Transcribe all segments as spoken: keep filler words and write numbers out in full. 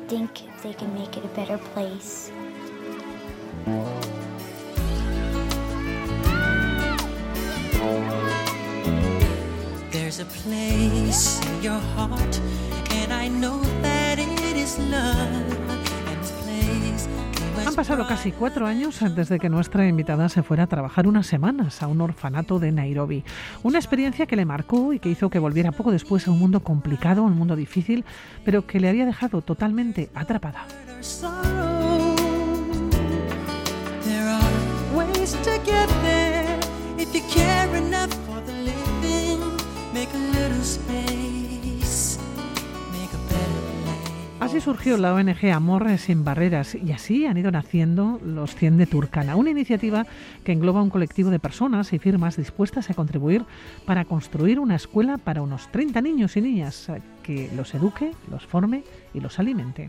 think they can make it a better place. There's a place in your heart, and I know that it is love. And this place. Han pasado casi cuatro años desde que nuestra invitada se fuera a trabajar unas semanas a un orfanato de Nairobi. Una experiencia que le marcó y que hizo que volviera poco después a un mundo complicado, un mundo difícil, pero que le había dejado totalmente atrapada. Así surgió la O N G Amor Sin Barreras y así han ido naciendo los cien de Turkana, una iniciativa que engloba un colectivo de personas y firmas dispuestas a contribuir para construir una escuela para unos treinta niños y niñas que los eduque, los forme y los alimente.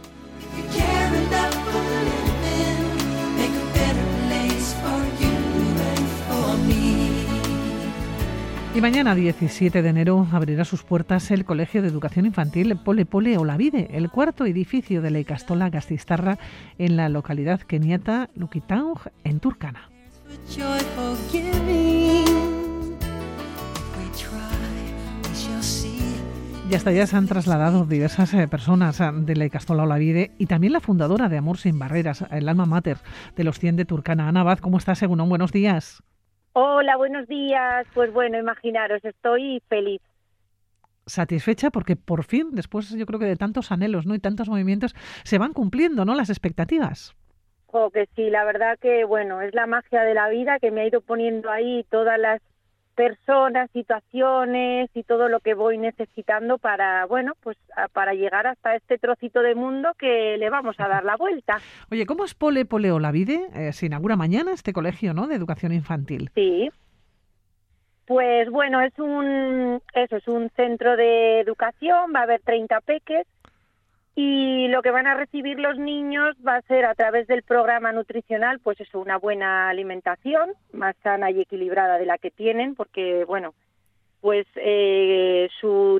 Y mañana, diecisiete de enero, abrirá sus puertas el Colegio de Educación Infantil Pole Pole Olavide, el cuarto edificio de la Ikastola Gaztistarra en la localidad keniata Lukitaung, en Turkana. Y hasta allá se han trasladado diversas eh, personas de la Ikastola Olavide y también la fundadora de Amor Sin Barreras, el alma mater de los cien de Turkana. Ana Abad, ¿cómo estás, Egunon? Buenos días. Hola, buenos días. Pues bueno, imaginaros, estoy feliz. Satisfecha porque por fin, después yo creo que de tantos anhelos, ¿no?, y tantos movimientos, se van cumpliendo, ¿no?, las expectativas. Oh, que sí, la verdad que bueno, es la magia de la vida que me ha ido poniendo ahí todas las personas, situaciones y todo lo que voy necesitando para, bueno, pues para llegar hasta este trocito de mundo que le vamos a dar la vuelta. Oye, ¿cómo es Pole Pole Olavide? Eh, se inaugura mañana este colegio, ¿no?, de educación infantil. Sí. Pues bueno, es un eso es un centro de educación, va a haber treinta peques y lo que van a recibir los niños va a ser a través del programa nutricional, pues eso, una buena alimentación, más sana y equilibrada de la que tienen, porque bueno, pues eh, su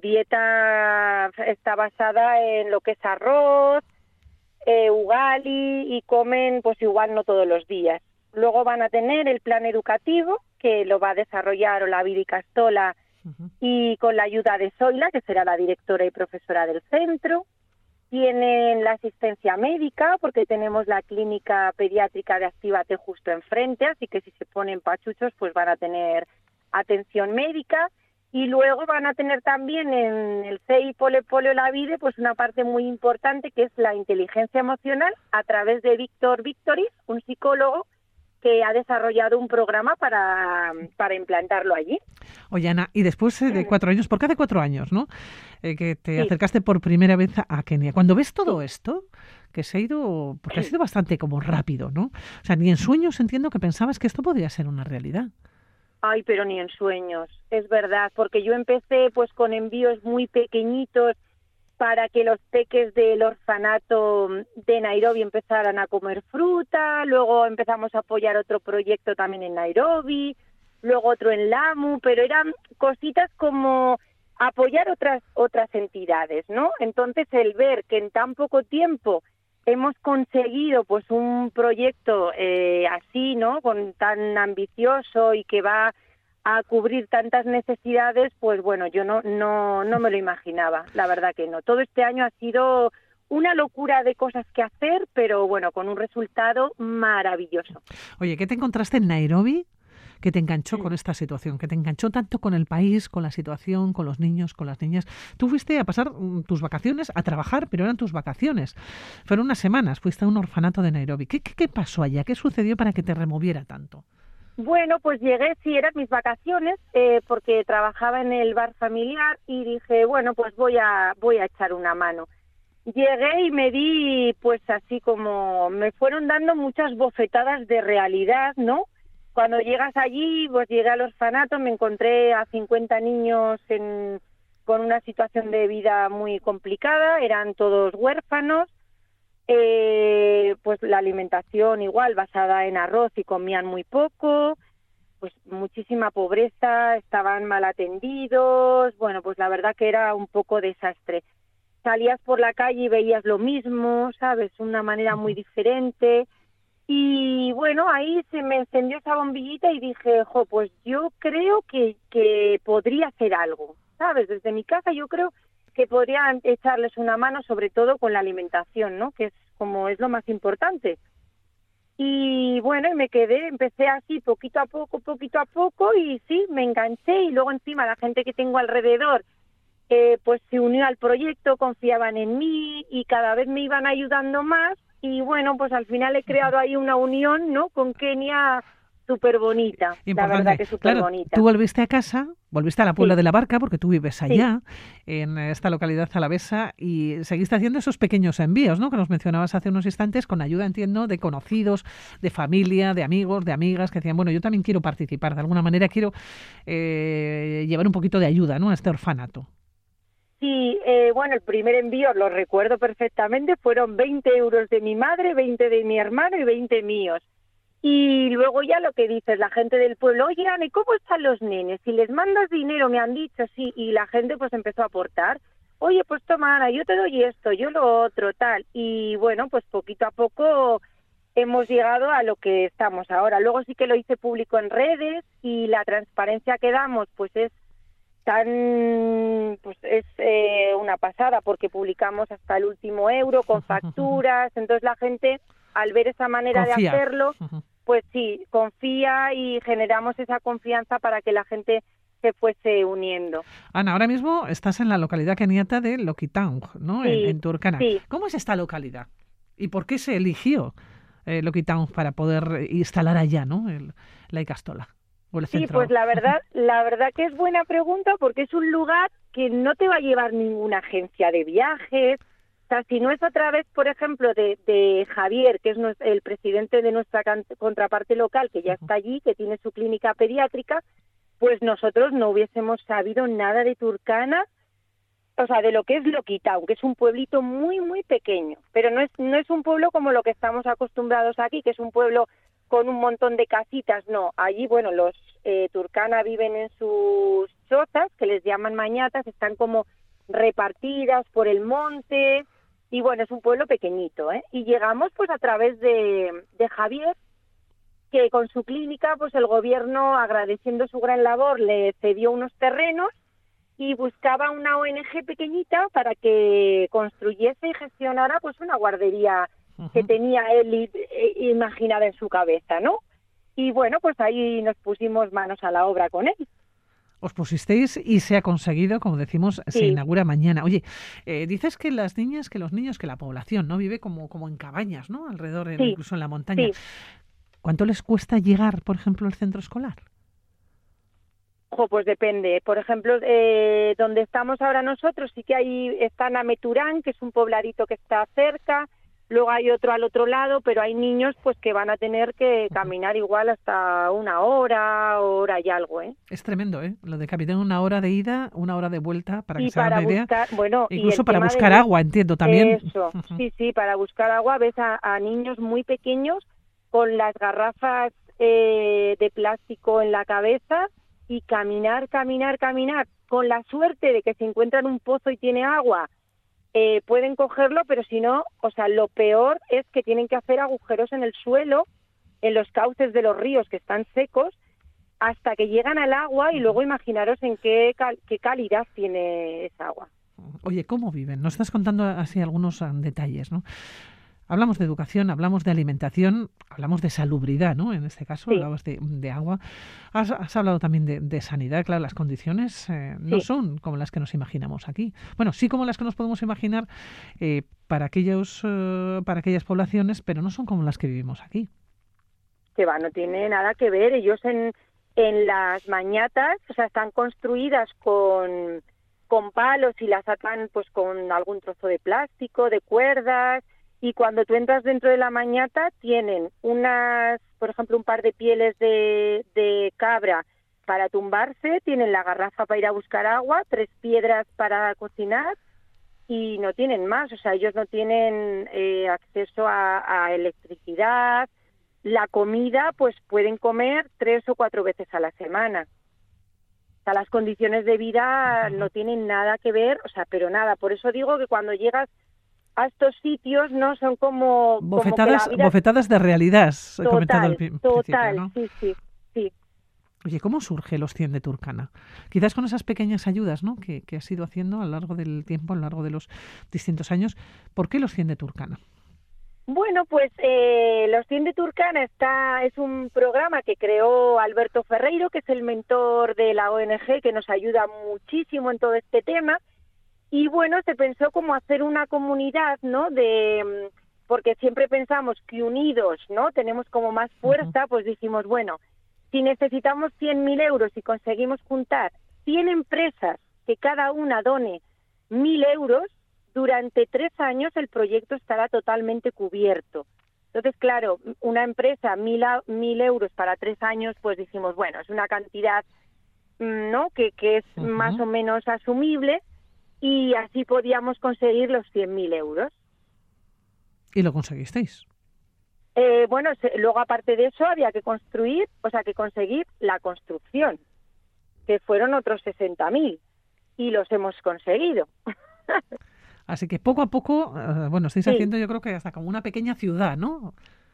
dieta está basada en lo que es arroz, eh, ugali y comen pues igual no todos los días. Luego van a tener el plan educativo que lo va a desarrollar Olavide Ikastola uh-huh. y con la ayuda de Zoila, que será la directora y profesora del centro. Tienen la asistencia médica, porque tenemos la clínica pediátrica de Actívate justo enfrente, así que si se ponen pachuchos, pues van a tener atención médica. Y luego van a tener también en el C I Pole Pole Olavide, pues una parte muy importante, que es la inteligencia emocional, a través de Víctor Victoris, un psicólogo, que ha desarrollado un programa para, para implantarlo allí. Oye, Ana, y después de cuatro años, porque hace cuatro años, ¿no?, eh, que te sí. acercaste por primera vez a Kenia. Cuando ves todo esto, que se ha ido, porque ha sido bastante como rápido, ¿no? O sea, ni en sueños entiendo que pensabas que esto podría ser una realidad. Ay, pero ni en sueños, es verdad, porque yo empecé pues con envíos muy pequeñitos para que los peques del orfanato de Nairobi empezaran a comer fruta, luego empezamos a apoyar otro proyecto también en Nairobi, luego otro en Lamu, pero eran cositas como apoyar otras otras entidades, ¿no? Entonces el ver que en tan poco tiempo hemos conseguido pues un proyecto eh, así, ¿no?, con tan ambicioso y que va a cubrir tantas necesidades, pues bueno, yo no no no me lo imaginaba, la verdad que no. Todo este año ha sido una locura de cosas que hacer, pero bueno, con un resultado maravilloso. Oye, ¿qué te encontraste en Nairobi que te enganchó con esta situación, que te enganchó tanto con el país, con la situación, con los niños, con las niñas? Tú fuiste a pasar tus vacaciones, a trabajar, pero eran tus vacaciones. Fueron unas semanas, fuiste a un orfanato de Nairobi. ¿Qué, qué, qué pasó allá? ¿Qué sucedió para que te removiera tanto? Bueno, pues llegué, sí, eran mis vacaciones, eh, porque trabajaba en el bar familiar y dije, bueno, pues voy a voy a echar una mano. Llegué y me di, pues así como, me fueron dando muchas bofetadas de realidad, ¿no? Cuando llegas allí, pues llegué al orfanato, me encontré a cincuenta niños en, con una situación de vida muy complicada, eran todos huérfanos. Eh, pues la alimentación igual basada en arroz y comían muy poco, pues muchísima pobreza, estaban mal atendidos, bueno, pues la verdad que era un poco desastre. salías por la calle y veías lo mismo, ¿sabes? Una manera muy diferente. Y bueno, ahí se me encendió esa bombillita y dije, jo, pues yo creo que, que podría hacer algo, ¿sabes? Desde mi casa yo creo que podrían echarles una mano, sobre todo con la alimentación, ¿no? Que es como es lo más importante. Y bueno, y me quedé, empecé así poquito a poco, poquito a poco, y sí, me enganché, y luego encima la gente que tengo alrededor, eh, pues se unió al proyecto, confiaban en mí, y cada vez me iban ayudando más, y bueno, pues al final he creado ahí una unión, ¿no?, con Kenia súper bonita, la verdad que súper claro, bonita. Tú volviste a casa, volviste a la Puebla Sí. de la Barca, porque tú vives allá, Sí. en esta localidad alavesa, y seguiste haciendo esos pequeños envíos, ¿no?, que nos mencionabas hace unos instantes, con ayuda, entiendo, de conocidos, de familia, de amigos, de amigas, que decían, bueno, yo también quiero participar, de alguna manera quiero eh, llevar un poquito de ayuda, ¿no?, a este orfanato. Sí, eh, bueno, el primer envío, lo recuerdo perfectamente, fueron veinte euros de mi madre, veinte de mi hermano y veinte míos. Y luego ya lo que dices, la gente del pueblo, oye, Ana, ¿y cómo están los nenes? Si les mandas dinero, me han dicho, sí, y la gente pues empezó a aportar. Oye, pues toma, Ana, yo te doy esto, yo lo otro, tal. Y bueno, pues poquito a poco hemos llegado a lo que estamos ahora. Luego sí que lo hice público en redes, y la transparencia que damos pues es tan, pues es eh, una pasada, porque publicamos hasta el último euro con facturas. Entonces la gente, al ver esa manera Confía. de hacerlo, pues sí, confía, y generamos esa confianza para que la gente se fuese uniendo. Ana, ahora mismo estás en la localidad keniata de Lokitaung, ¿no?, Sí, en, en Turkana. sí. ¿Cómo es esta localidad? ¿Y por qué se eligió eh, Lokitaung para poder instalar allá, ¿no?, el, la Ikastola? Sí, pues la verdad, la verdad que es buena pregunta, porque es un lugar que no te va a llevar ninguna agencia de viajes. O sea, si no es a través, por ejemplo, de, de Javier, que es nuestro, el presidente de nuestra can- contraparte local, que ya está allí, que tiene su clínica pediátrica, pues nosotros no hubiésemos sabido nada de Turkana, o sea, de lo que es Lokitaung, que es un pueblito muy, muy pequeño. Pero no es, no es un pueblo como lo que estamos acostumbrados aquí, que es un pueblo con un montón de casitas. No, allí, bueno, los eh, Turkana viven en sus chozas, que les llaman mañatas, están como repartidas por el monte, y bueno, es un pueblo pequeñito, ¿eh? Y llegamos pues a través de, de Javier, que con su clínica, pues el gobierno, agradeciendo su gran labor, le cedió unos terrenos y buscaba una O N Ge pequeñita para que construyese y gestionara pues una guardería que tenía él imaginada en su cabeza, ¿no? Y bueno, pues ahí nos pusimos manos a la obra con él. Os pusisteis y se ha conseguido, como decimos, Sí. se inaugura mañana. Oye, eh, dices que las niñas, que los niños, que la población, ¿no?, vive como, como en cabañas, ¿no?, alrededor, en, Sí. incluso en la montaña. Sí. ¿Cuánto les cuesta llegar, por ejemplo, al centro escolar? Ojo, pues depende. Por ejemplo, eh, donde estamos ahora nosotros, sí que hay, está Nameturán, que es un pobladito que está cerca. Luego hay otro al otro lado, pero hay niños pues que van a tener que caminar igual hasta una hora, hora y algo, ¿eh? Es tremendo, ¿eh? Lo de que habiten una hora de ida, una hora de vuelta, para que Y se hagan para una idea. buscar, bueno, y Incluso el para tema buscar de- agua, entiendo también. Eso, sí, sí, para buscar agua ves a, a niños muy pequeños con las garrafas eh, de plástico en la cabeza, y caminar, caminar, caminar, con la suerte de que se encuentran un pozo y tiene agua. Eh, pueden cogerlo, pero si no, o sea, lo peor es que tienen que hacer agujeros en el suelo, en los cauces de los ríos que están secos, hasta que llegan al agua, y luego imaginaros en qué, cal- qué calidad tiene esa agua. Oye, ¿cómo viven? Nos estás contando así algunos um, detalles, ¿no? Hablamos de educación, hablamos de alimentación, hablamos de salubridad, ¿no? En este caso, Sí. hablabas de, de agua. Has, has hablado también de, de sanidad. Claro, las condiciones eh, no Sí. son como las que nos imaginamos aquí. Bueno, sí como las que nos podemos imaginar eh, para aquellos, eh, para aquellas poblaciones, pero no son como las que vivimos aquí. Que va, no tiene nada que ver. Ellos en, en las mañatas, o sea, están construidas con, con palos, y las atan pues con algún trozo de plástico, de cuerdas, y cuando tú entras dentro de la mañata tienen unas, por ejemplo, un par de pieles de, de cabra para tumbarse, tienen la garrafa para ir a buscar agua, tres piedras para cocinar, y no tienen más. O sea, ellos no tienen eh, acceso a, a electricidad. La comida, pues pueden comer tres o cuatro veces a la semana. O sea, las condiciones de vida no tienen nada que ver, o sea, pero nada. Por eso digo que cuando llegas a estos sitios, ¿no? Son como... Bofetadas, como que la vida... bofetadas de realidad, has total, comentado al principio, total, ¿no? sí, sí, sí. Oye, ¿cómo surge los cien de Turkana? Quizás con esas pequeñas ayudas, ¿no?, que, que has ido haciendo a lo largo del tiempo, a lo largo de los distintos años. ¿Por qué los cien de Turkana? Bueno, pues eh, Los cien de Turkana está, es un programa que creó Alberto Ferreiro, que es el mentor de la O N G, que nos ayuda muchísimo en todo este tema. Y bueno, se pensó como hacer una comunidad, ¿no? De, porque siempre pensamos que unidos, ¿no?, tenemos como más fuerza, uh-huh. Pues dijimos, bueno, si necesitamos cien mil euros y conseguimos juntar cien empresas que cada una done mil euros, durante tres años el proyecto estará totalmente cubierto. Entonces, claro, una empresa, mil, mil euros para tres años, pues dijimos, bueno, es una cantidad, ¿no?, que, que es uh-huh. más o menos asumible, y así podíamos conseguir los cien mil euros. ¿Y lo conseguisteis? Eh, bueno, se, luego aparte de eso había que construir, o sea, que conseguir la construcción, que fueron otros sesenta mil, y los hemos conseguido. Así que poco a poco, uh, bueno, estáis sí. haciendo, yo creo que hasta como una pequeña ciudad, ¿no?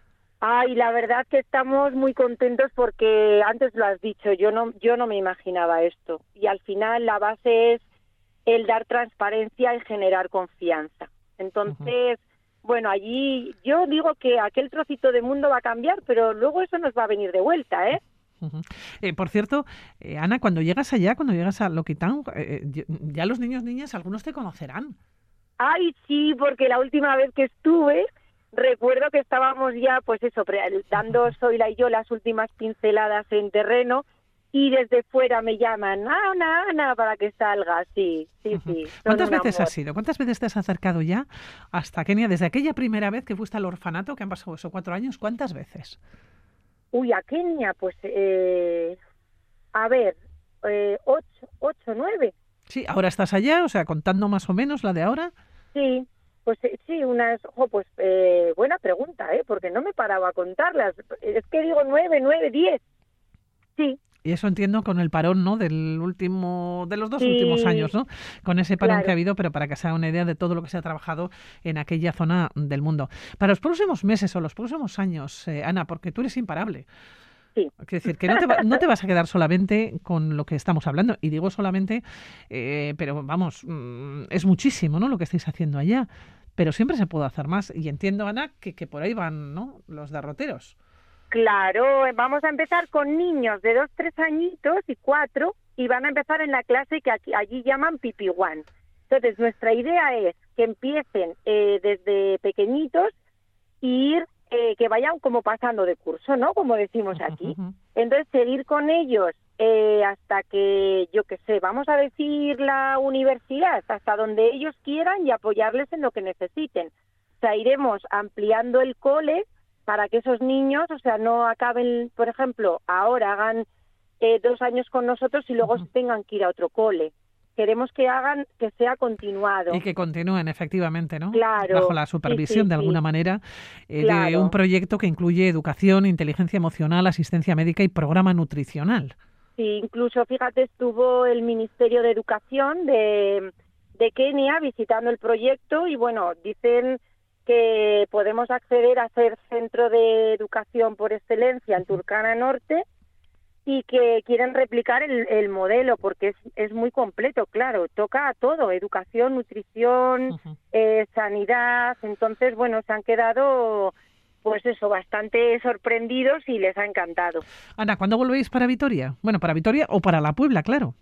Ay, la verdad que estamos muy contentos porque antes lo has dicho, yo no, yo no me imaginaba esto, y al final la base es el dar transparencia y generar confianza. Entonces, uh-huh. Bueno, allí yo digo que aquel trocito de mundo va a cambiar, pero luego eso nos va a venir de vuelta, ¿eh? Uh-huh. Eh, por cierto, eh, Ana, cuando llegas allá, cuando llegas a Lokitan, eh, ya los niños, niñas, algunos te conocerán. Ay, sí, porque la última vez que estuve, recuerdo que estábamos ya, pues eso, dando Zoila y yo las últimas pinceladas en terreno, y desde fuera me llaman, Ana, Ana, para que salga, sí, sí, uh-huh. sí. ¿Cuántas veces amor. has ido? ¿Cuántas veces te has acercado ya hasta Kenia? Desde aquella primera vez que fuiste al orfanato, que han pasado esos cuatro años, ¿cuántas veces? Uy, a Kenia, pues, eh, a ver, eh, ocho, ocho, nueve. Sí, ahora estás allá, o sea, contando más o menos la de ahora. Sí, pues sí, unas, ojo, pues, eh, buena pregunta, ¿eh? Porque no me paraba a contarlas. Es que digo nueve, nueve, diez. Sí. Y eso entiendo con el parón, ¿no?, del último, de los dos sí, últimos años, ¿no? Con ese parón claro. que ha habido, pero para que se haga una idea de todo lo que se ha trabajado en aquella zona del mundo. Para los próximos meses o los próximos años, eh, Ana, porque tú eres imparable. Sí. Es decir, que no te, va, no te vas a quedar solamente con lo que estamos hablando. Y digo solamente, eh, pero vamos, es muchísimo, ¿no?, lo que estáis haciendo allá. Pero siempre se puede hacer más. Y entiendo, Ana, que, que por ahí van, ¿no?, los derroteros. Claro, vamos a empezar con niños de dos, tres añitos y cuatro, y van a empezar en la clase que aquí, allí llaman Pipi One. Entonces, nuestra idea es que empiecen eh, desde pequeñitos y ir, eh, que vayan como pasando de curso, ¿no?, como decimos aquí. Entonces, seguir con ellos eh, hasta que, yo qué sé, vamos a decir la universidad, hasta donde ellos quieran, y apoyarles en lo que necesiten. O sea, iremos ampliando el cole para que esos niños, o sea, no acaben, por ejemplo, ahora hagan eh, dos años con nosotros y luego uh-huh. tengan que ir a otro cole. Queremos que hagan, que sea continuado. Y que continúen, efectivamente, ¿no? Claro. Bajo la supervisión, sí, sí, de alguna sí. manera, eh, claro. de un proyecto que incluye educación, inteligencia emocional, asistencia médica y programa nutricional. Sí, incluso, fíjate, estuvo el Ministerio de Educación de, de Kenia visitando el proyecto y, bueno, dicen que podemos acceder a ser centro de educación por excelencia en Turkana Norte y que quieren replicar el, el modelo porque es, es muy completo, claro, toca a todo, educación, nutrición, uh-huh. eh, sanidad. Entonces, bueno, se han quedado, pues eso, bastante sorprendidos y les ha encantado. Ana, ¿cuándo volvéis para Vitoria? Bueno, para Vitoria o para La Puebla, claro.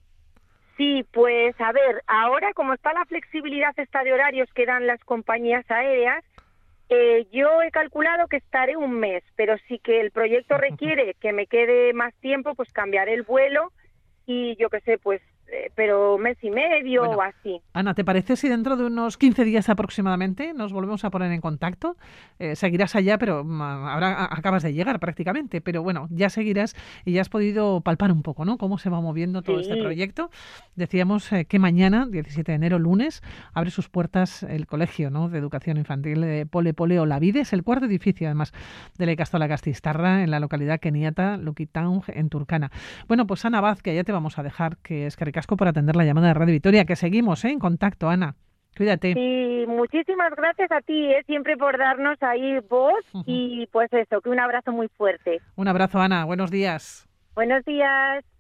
Sí, pues a ver, ahora como está la flexibilidad esta de horarios que dan las compañías aéreas, eh, yo he calculado que estaré un mes, pero sí que el proyecto requiere que me quede más tiempo, pues cambiaré el vuelo y yo qué sé, pues eh, pero mes y medio Bueno, o así. Ana, ¿te parece si dentro de unos quince días aproximadamente nos volvemos a poner en contacto? Eh, seguirás allá, pero mm, ahora a- acabas de llegar prácticamente, pero bueno, ya seguirás y ya has podido palpar un poco, ¿no? Cómo se va moviendo todo este Sí. proyecto. Decíamos eh, que mañana, diecisiete de enero, lunes, abre sus puertas el colegio, ¿no?, de educación infantil de Pole Pole Olavides, el cuarto edificio, además, de la Ikastola Gastistarra, en la localidad keniata Luquitown, en Turkana. Bueno, pues Ana Vaz, que ya te vamos a dejar, que es que ricasco por atender la llamada de Radio Vitoria, que seguimos ¿eh? en contacto, Ana. Cuídate. Y muchísimas gracias a ti, ¿eh? Siempre por darnos ahí voz Ujú. y pues eso, que un abrazo muy fuerte. Un abrazo, Ana. Buenos días. Buenos días.